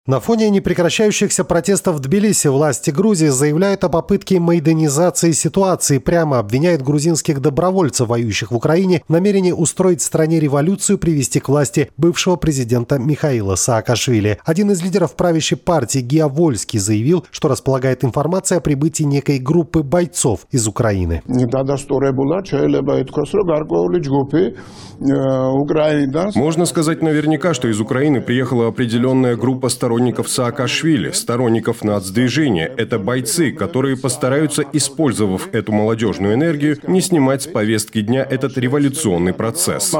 На фоне непрекращающихся протестов в Тбилиси власти Грузии заявляют о попытке майданизации ситуации, прямо обвиняют грузинских добровольцев, воюющих в Украине, в намерении устроить в стране революцию, привести к власти бывшего президента Михаила Саакашвили. Один из лидеров правящей партии Гия Вольский заявил, что располагает информацией о прибытии некой группы бойцов из Украины. Можно сказать наверняка, что из Украины приехала определенная группа сторонников Саакашвили, сторонников нацдвижения. Это бойцы, которые постараются, использовав эту молодежную энергию, не снимать с повестки дня этот революционный процесс.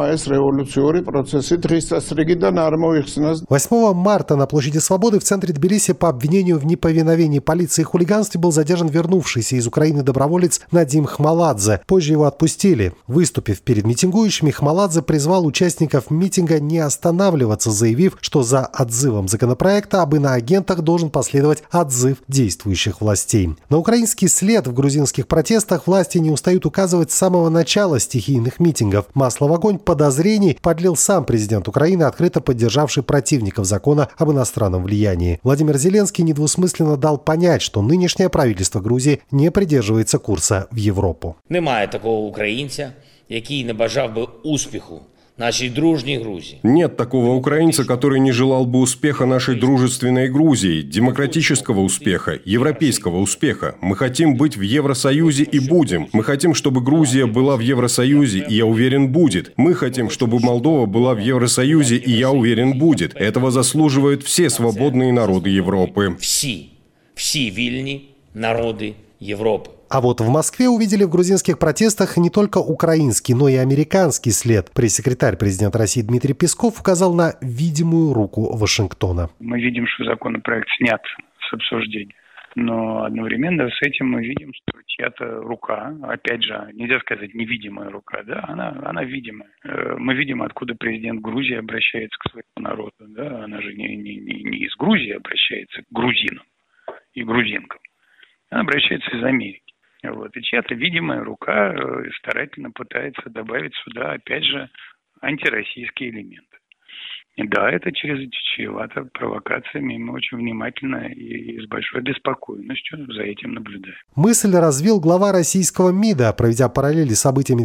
8 марта на площади Свободы в центре Тбилиси по обвинению в неповиновении полиции и хулиганстве был задержан вернувшийся из Украины доброволец Надим Хмаладзе. Позже его отпустили. Выступив перед митингующими, Хмаладзе призвал участников митинга не останавливаться, заявив, что за отзывом законопроекта об иноагентах должен последовать отзыв действующих властей. На украинский след в грузинских протестах власти не устают указывать с самого начала стихийных митингов. Масло в огонь подозрений подлил сам президент Украины, открыто поддержавший противников закона об иностранном влиянии. Владимир Зеленский недвусмысленно дал понять, что нынешнее правительство Грузии не придерживается курса в Европу. Немає такого українця, який не бажав би успіху нашей дружней Грузии. Нет такого украинца, который не желал бы успеха нашей дружественной Грузии, демократического успеха, европейского успеха. Мы хотим быть в Евросоюзе и будем. Мы хотим, чтобы Грузия была в Евросоюзе, и я уверен, будет. Мы хотим, чтобы Молдова была в Евросоюзе, и я уверен, будет. Этого заслуживают все свободные народы Европы. Все вильные народы Европы. А вот в Москве увидели в грузинских протестах не только украинский, но и американский след. Пресс-секретарь президента России Дмитрий Песков указал на видимую руку Вашингтона. Мы видим, что законопроект снят с обсуждения. Но одновременно с этим мы видим, что чья-то рука, опять же, нельзя сказать невидимая рука, да, она видимая. Мы видим, откуда президент Грузии обращается к своему народу, да, она же не из Грузии обращается к грузинам и грузинкам, она обращается из Америки. Вот. И чья-то видимая рука старательно пытается добавить сюда, опять же, антироссийские элементы. И да, это чревато провокациями, и мы очень внимательно и с большой беспокойностью за этим наблюдаем. Мысль развил глава российского МИДа. Проведя параллели с событиями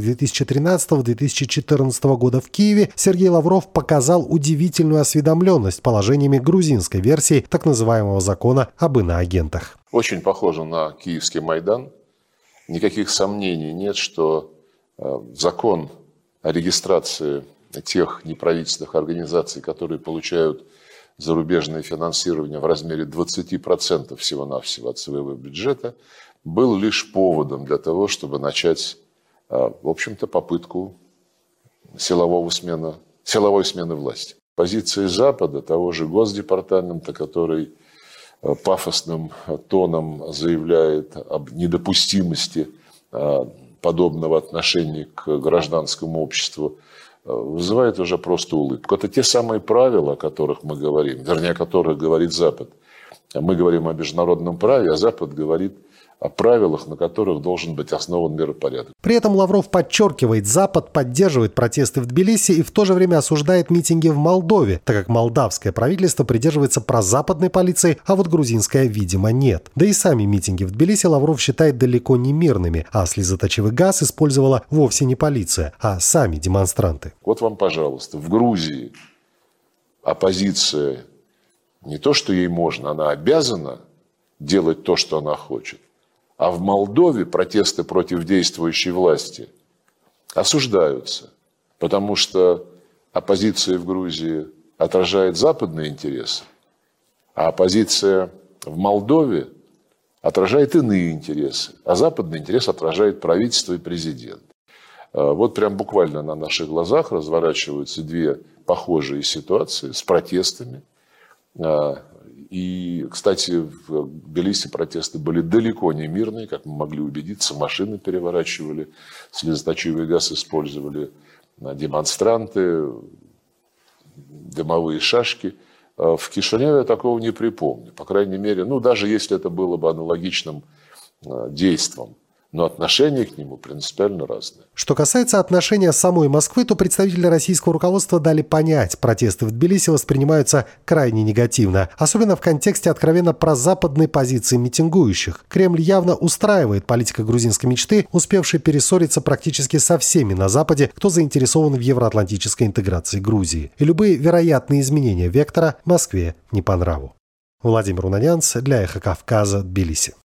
2013-2014 года в Киеве, Сергей Лавров показал удивительную осведомленность положениями грузинской версии так называемого закона об иноагентах. Очень похоже на киевский Майдан. Никаких сомнений нет, что закон о регистрации тех неправительственных организаций, которые получают зарубежное финансирование в размере 20% всего-навсего от своего бюджета, был лишь поводом для того, чтобы начать, в общем-то, попытку силовой смены власти. Позиции Запада, того же Госдепартамента, который пафосным тоном заявляет об недопустимости подобного отношения к гражданскому обществу, вызывает уже просто улыбку. Это те самые правила, о которых мы говорим, вернее, о которых говорит Запад. Мы говорим о международном праве, а Запад говорит о правилах, на которых должен быть основан миропорядок. При этом Лавров подчеркивает, Запад поддерживает протесты в Тбилиси и в то же время осуждает митинги в Молдове, так как молдавское правительство придерживается прозападной полиции, а вот грузинская, видимо, нет. Да и сами митинги в Тбилиси Лавров считает далеко не мирными, а слезоточивый газ использовала вовсе не полиция, а сами демонстранты. Вот вам, пожалуйста, в Грузии оппозиция не то, что ей можно, она обязана делать то, что она хочет. А в Молдове протесты против действующей власти осуждаются, потому что оппозиция в Грузии отражает западные интересы, а оппозиция в Молдове отражает иные интересы, а западный интерес отражает правительство и президент. Вот прям буквально на наших глазах разворачиваются две похожие ситуации с протестами. И, кстати, в Тбилиси протесты были далеко не мирные, как мы могли убедиться. Машины переворачивали, слезоточивый газ использовали демонстранты, дымовые шашки. В Кишиневе я такого не припомню. По крайней мере, даже если это было бы аналогичным действом но отношение к нему принципиально разное. Что касается отношения самой Москвы, то представители российского руководства дали понять, протесты в Тбилиси воспринимаются крайне негативно, особенно в контексте откровенно прозападной позиции митингующих. Кремль явно устраивает политика грузинской мечты, успевшей перессориться практически со всеми на Западе, кто заинтересован в евроатлантической интеграции Грузии. И любые вероятные изменения вектора Москве не по нраву. Владимир Унанянц для «Эхо Кавказа», Тбилиси.